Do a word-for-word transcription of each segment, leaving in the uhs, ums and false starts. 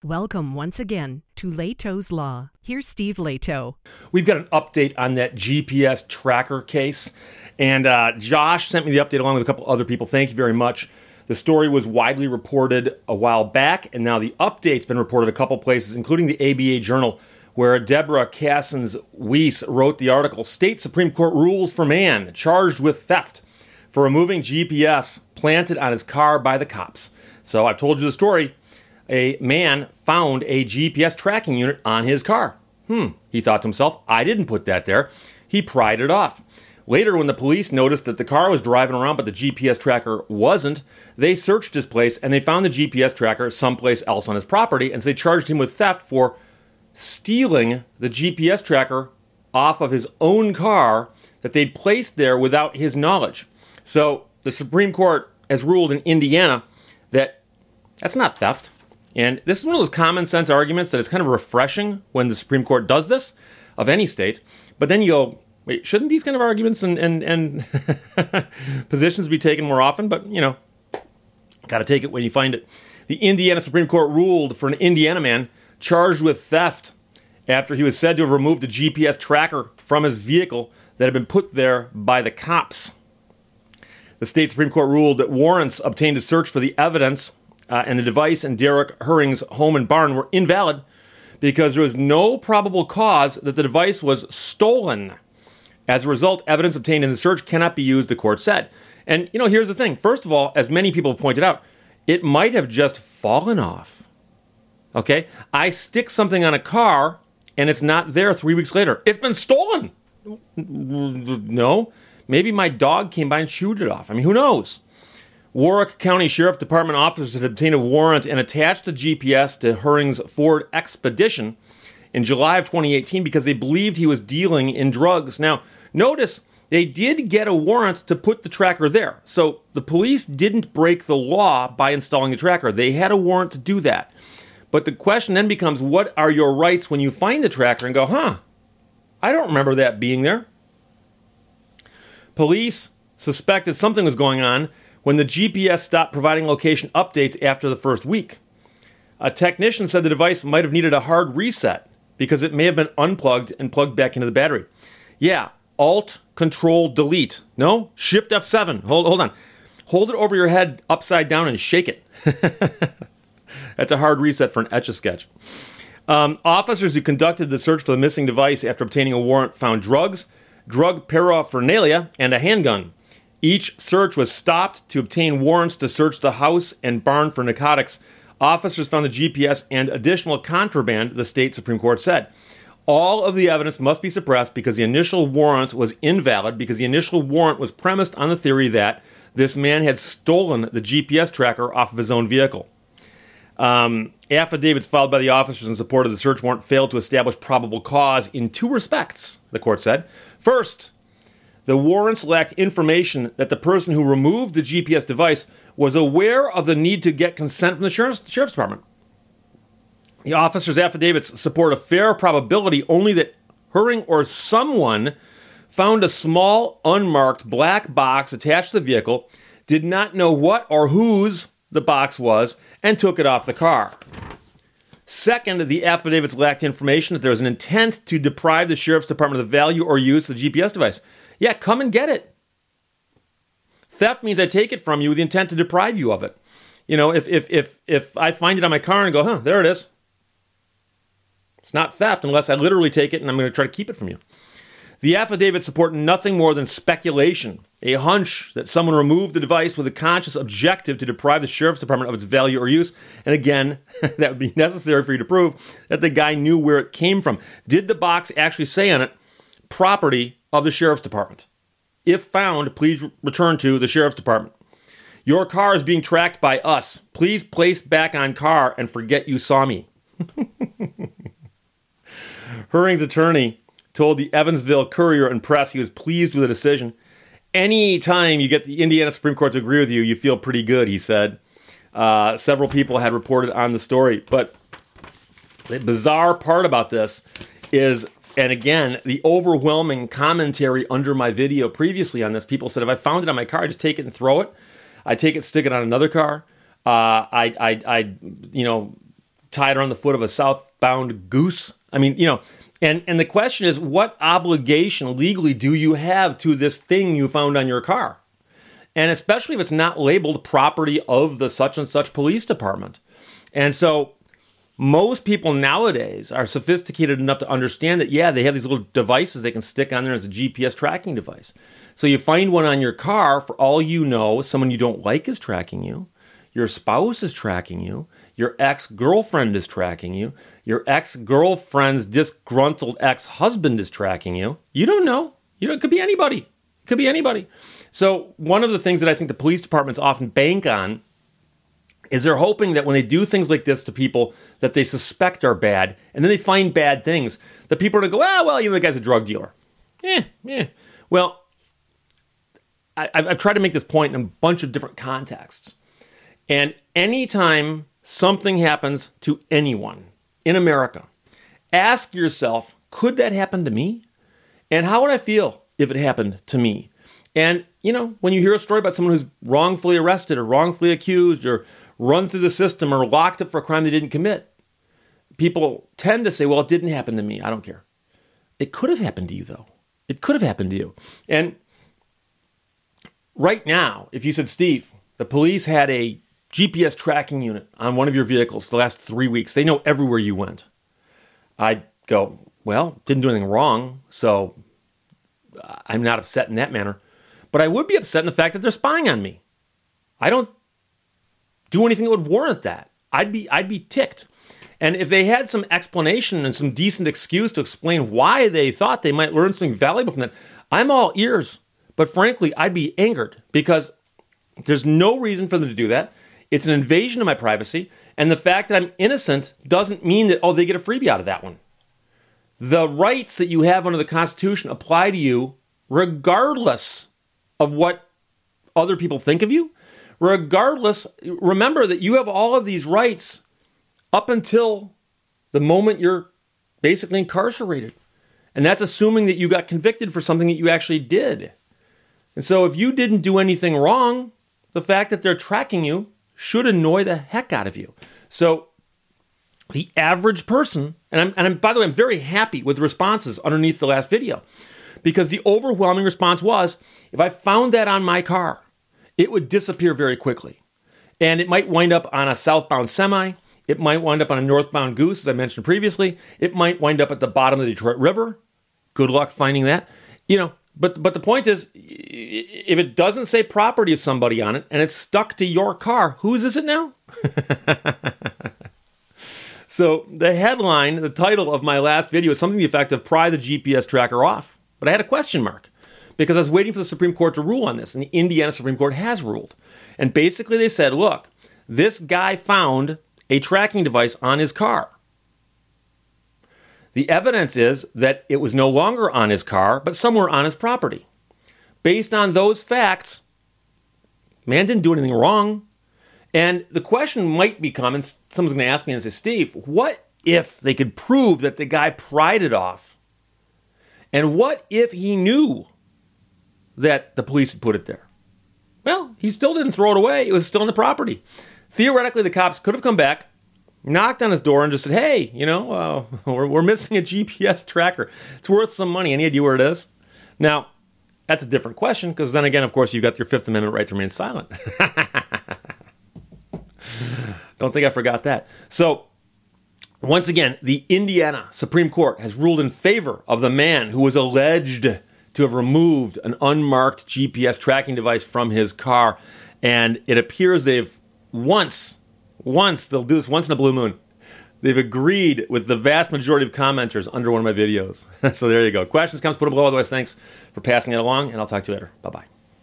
Welcome once again to Lehto's Law. Here's Steve Lehto. We've got an update on that G P S tracker case, and uh, Josh sent me the update along with a couple other people. Thank you very much. The story was widely reported a while back, and now the update's been reported a couple places, including the A B A Journal, where Deborah Cassens-Weiss wrote the article, State Supreme Court Rules for Man Charged with Theft for Removing G P S Planted on His Car by the Cops. So I've told you the story. A man found a G P S tracking unit on his car. Hmm, he thought to himself, I didn't put that there. He pried it off. Later, when the police noticed that the car was driving around but the G P S tracker wasn't, they searched his place and they found the G P S tracker someplace else on his property, and so they charged him with theft for stealing the G P S tracker off of his own car that they'd placed there without his knowledge. So the Supreme Court has ruled in Indiana that that's not theft. And this is one of those common sense arguments that is kind of refreshing when the Supreme Court does this, of any state. But then you go, wait, shouldn't these kind of arguments and, and, and positions be taken more often? But, you know, got to take it when you find it. The Indiana Supreme Court ruled for an Indiana man charged with theft after he was said to have removed a G P S tracker from his vehicle that had been put there by the cops. The state Supreme Court ruled that warrants obtained to search for the evidence Uh, and the device in Derek Herring's home and barn were invalid because there was no probable cause that the device was stolen. As a result, evidence obtained in the search cannot be used, the court said. And, you know, here's the thing. First of all, as many people have pointed out, it might have just fallen off. Okay? I stick something on a car, and it's not there three weeks later. It's been stolen! No. Maybe my dog came by and chewed it off. I mean, who knows? Warwick County Sheriff Department officers had obtained a warrant and attached the G P S to Herring's Ford Expedition in July of twenty eighteen because they believed he was dealing in drugs. Now, notice they did get a warrant to put the tracker there. So the police didn't break the law by installing the tracker. They had a warrant to do that. But the question then becomes, what are your rights when you find the tracker and go, huh, I don't remember that being there? Police suspected something was going on when the G P S stopped providing location updates after the first week. A technician said the device might have needed a hard reset because it may have been unplugged and plugged back into the battery. Yeah, Alt, Control, Delete. No, Shift F seven. Hold, hold on. Hold it over your head upside down and shake it. That's a hard reset for an Etch-a-Sketch. Um, officers who conducted the search for the missing device after obtaining a warrant found drugs, drug paraphernalia, and a handgun. Each search was stopped to obtain warrants to search the house and barn for narcotics. Officers found the G P S and additional contraband, the state Supreme Court said. All of the evidence must be suppressed because the initial warrant was invalid, because the initial warrant was premised on the theory that this man had stolen the G P S tracker off of his own vehicle. Um, affidavits filed by the officers in support of the search warrant failed to establish probable cause in two respects, the court said. First, the warrants lacked information that the person who removed the G P S device was aware of the need to get consent from the sheriff's, sheriff's department. The officers' affidavits support a fair probability only that Herring or someone found a small, unmarked black box attached to the vehicle, did not know what or whose the box was, and took it off the car. Second, the affidavits lacked information that there was an intent to deprive the sheriff's department of the value or use of the G P S device. Yeah, come and get it. Theft means I take it from you with the intent to deprive you of it. You know, if if if if I find it on my car and go, huh, there it is. It's not theft unless I literally take it and I'm going to try to keep it from you. The affidavits support nothing more than speculation, a hunch that someone removed the device with a conscious objective to deprive the sheriff's department of its value or use. And again, that would be necessary for you to prove that the guy knew where it came from. Did the box actually say on it, property of the sheriff's department? If found, please return to the sheriff's department. Your car is being tracked by us. Please place back on car and forget you saw me. Herring's attorney told the Evansville Courier and Press he was pleased with the decision. Any time you get the Indiana Supreme Court to agree with you, you feel pretty good, he said. Uh, several people had reported on the story. But the bizarre part about this is, and again, the overwhelming commentary under my video previously on this, people said, if I found it on my car, I just take it and throw it. I take it, stick it on another car. Uh, I, I, I, you know, tied around the foot of a southbound goose. I mean, you know, and, and the question is, what obligation legally do you have to this thing you found on your car? And especially if it's not labeled property of the such and such police department. And so most people nowadays are sophisticated enough to understand that, yeah, they have these little devices they can stick on there as a G P S tracking device. So you find one on your car, for all you know, someone you don't like is tracking you. Your spouse is tracking you. Your ex-girlfriend is tracking you. Your ex-girlfriend's disgruntled ex-husband is tracking you. You don't know. You know, it could be anybody. It could be anybody. So one of the things that I think the police departments often bank on is they're hoping that when they do things like this to people that they suspect are bad, and then they find bad things, that people are going to go, ah, well, you know, the guy's a drug dealer. Eh, yeah. Well, I, I've tried to make this point in a bunch of different contexts. And anytime something happens to anyone in America, ask yourself, could that happen to me? And how would I feel if it happened to me? And, you know, when you hear a story about someone who's wrongfully arrested or wrongfully accused or run through the system or locked up for a crime they didn't commit, people tend to say, well, it didn't happen to me. I don't care. It could have happened to you, though. It could have happened to you. And right now, if you said, Steve, the police had a G P S tracking unit on one of your vehicles the last three weeks. They know everywhere you went. I'd go, well, didn't do anything wrong, so I'm not upset in that manner. But I would be upset in the fact that they're spying on me. I don't do anything that would warrant that. I'd be I'd be ticked. And if they had some explanation and some decent excuse to explain why they thought they might learn something valuable from that, I'm all ears. But frankly, I'd be angered because there's no reason for them to do that. It's an invasion of my privacy. And the fact that I'm innocent doesn't mean that, oh, they get a freebie out of that one. The rights that you have under the Constitution apply to you regardless of what other people think of you. Regardless, remember that you have all of these rights up until the moment you're basically incarcerated. And that's assuming that you got convicted for something that you actually did. And so if you didn't do anything wrong, the fact that they're tracking you should annoy the heck out of you. So the average person, and I'm, and I'm, by the way, I'm very happy with the responses underneath the last video, because the overwhelming response was, if I found that on my car, it would disappear very quickly. And it might wind up on a southbound semi. It might wind up on a northbound goose, as I mentioned previously. It might wind up at the bottom of the Detroit River. Good luck finding that. You know, but but the point is, if it doesn't say property of somebody on it and it's stuck to your car, whose is it now? So the headline, the title of my last video is something to the effect of pry the G P S tracker off. But I had a question mark because I was waiting for the Supreme Court to rule on this, and the Indiana Supreme Court has ruled. And basically they said, look, this guy found a tracking device on his car. The evidence is that it was no longer on his car, but somewhere on his property. Based on those facts, man didn't do anything wrong. And the question might become, and someone's going to ask me and say, Steve, what if they could prove that the guy pried it off? And what if he knew that the police had put it there? Well, he still didn't throw it away. It was still on the property. Theoretically, the cops could have come back, knocked on his door, and just said, hey, you know, uh, we're, we're missing a G P S tracker. It's worth some money. Any idea where it is? Now, that's a different question, because then again, of course, you've got your Fifth Amendment right to remain silent. Don't think I forgot that. So, once again, the Indiana Supreme Court has ruled in favor of the man who was alleged to have removed an unmarked G P S tracking device from his car. And it appears they've once, once, they'll do this once in a blue moon, they've agreed with the vast majority of commenters under one of my videos. So there you go. Questions, comments, put them below. Otherwise, thanks for passing it along, and I'll talk to you later. Bye-bye.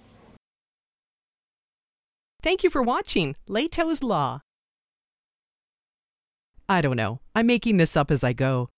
Thank you for watching Leto's Law. I don't know. I'm making this up as I go.